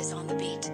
is on the beat.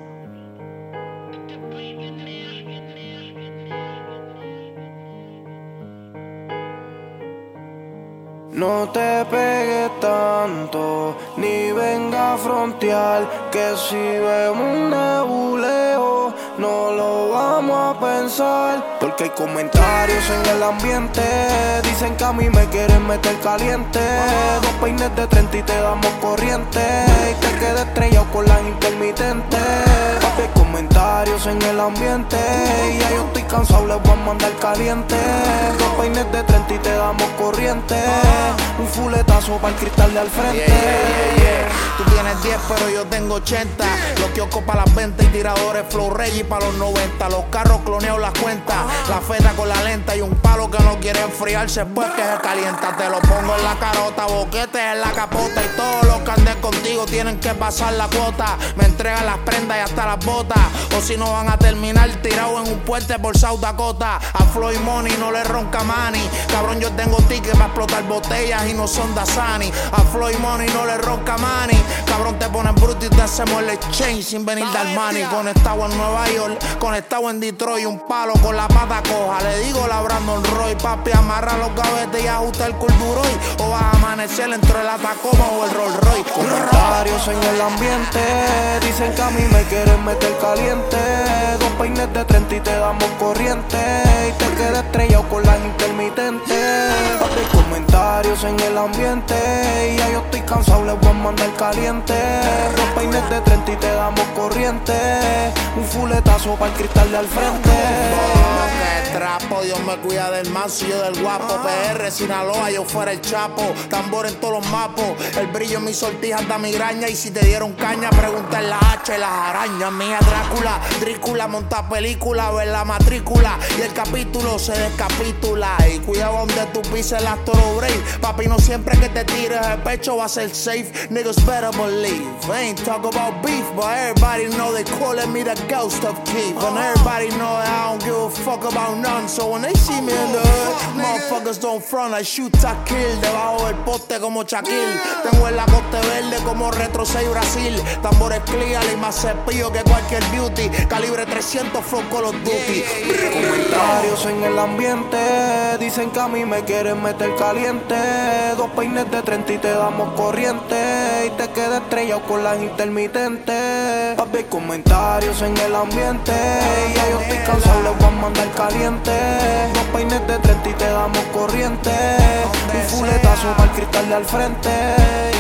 No te pegues tanto, ni venga a frontear, que si vemos un nebuleo, no lo vamos a pensar. Porque hay comentarios en el ambiente, dicen que a mí me quieren meter caliente. Dos peines de 30 y te damos corriente, y te quedas estrellado con las intermitentes. Papi, hay comentarios en el ambiente, y ya yo estoy cansado, les voy a mandar caliente. Dos peines de 30 y te damos corriente, un fuletazo para el cristal de al frente. Tú tienes 10 pero yo tengo 80. Los kioscos para las ventas y tiradores Flow Reggie para los 90. Los carros cloneados las cuentas, la feta con la lenta y un palo que no quiere enfriarse después que se calienta. Te lo pongo en la carota, boquetes en la capota, y todos los que anden contigo tienen que pasar la cuota. Me entregan las prendas y hasta las botas, o si no van a terminar tirados en un puente por South Dakota. A Floyd Money no le ronca mani, cabrón, yo tengo tickets para explotar botellas y no son Dasani. A Floyd Money no le ronca mani, cabrón, te pones bruto y te hacemos el exchange sin venir de Armani. Conectado en Nueva York, conectado en Detroit, un palo con la pata coja. Le digo la Brandon Roy, papi, amarra los gavetes y ajusta el corduroy, o vas a amanecer entre la Tacoma o el Rolls Royce. Comentarios en el ambiente, dicen que a mí me quieren meter caliente. Dos peines de 30 y te damos corriente, y te quedas estrellado con las intermitentes. Papi, hay comentarios en el ambiente, y ya yo estoy cansado, les voy a mandar caliente. Dos peines de 30 y te damos corriente, un fuletazo para el cristal de al frente. Trapo, Dios me cuida del manso y yo del guapo. PR, Sinaloa, yo fuera el Chapo. Tambor en todos los mapos, el brillo en mis sortijas da migraña. Y si te dieron caña, pregunta en la H y las arañas. Mía Drácula monta película, ver la matrícula y el capítulo se descapitula. Y cuidado donde tú pises el Astro Brave, papi, no siempre que te tires el pecho va a ser safe. Niggas better believe. I ain't talk about beef, but everybody know they calling me the ghost of Keith. And everybody know that I don't give a fuck about none. So when they see me in the hood, motherfuckers don't front. I shoot, I kill, debajo del poste como Shaquille. Tengo en la coste verde como Retro 6 Brasil. Tambores clear y más cepillo que cualquier beauty. Calibre 300 flow Call of Duty. Comentarios en el ambiente, dicen que a mí me quieren meter caliente. Dos peines de 30 y te damos corriente, y te quedas estrellado con las intermitentes. Papi, hay comentarios en el ambiente, y ya yo estoy cansado, les voy a mandar caliente. Dos peines de 30 y te damos corriente, un fuletazo para el cristal de al frente.